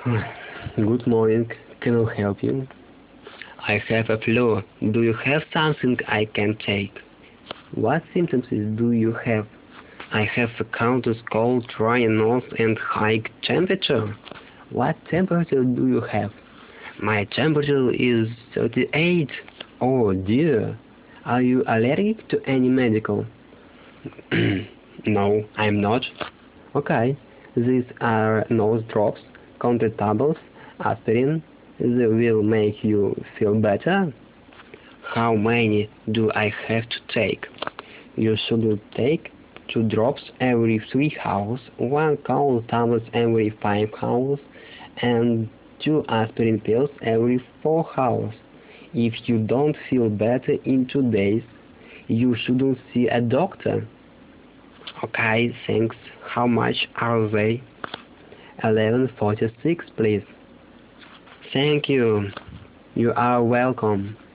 Good morning. Can I help you? I have a flu. Do you have something I can take? What symptoms do you have? I have a countless cold, dry nose and high temperature. What temperature do you have? My temperature is 38. Oh dear. Are you allergic to any medical? No, I'm not. Okay. These are nose drops, counter tablets, aspirin. They will make you feel better. How many do I have to take? You should take 2 drops every 3 hours, 1 cold tablet every 5 hours, and 2 aspirin pills every 4 hours. If you don't feel better in 2 days, you should see a doctor. Okay, thanks. How much are they? 11.46, please. Thank you. You are welcome.